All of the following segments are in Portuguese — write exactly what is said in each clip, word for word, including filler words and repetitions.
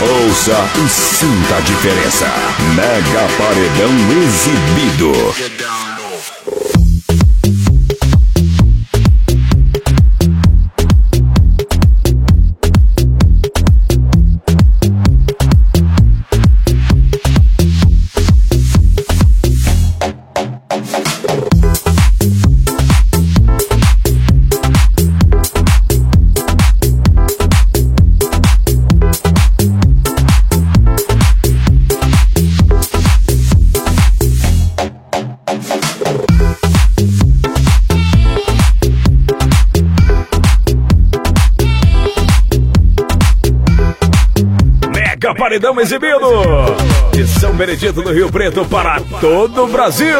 Ouça e sinta a diferença. Mega Paredão Exibido. Paredão Exibido de São Benedito do Rio Preto para todo o Brasil.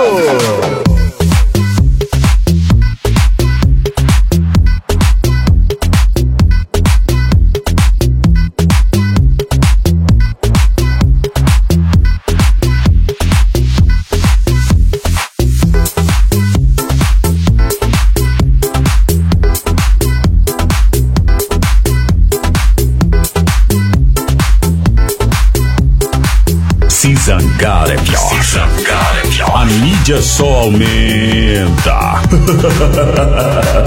Se zangar é pior. Se zangar é pior. A mídia só aumenta.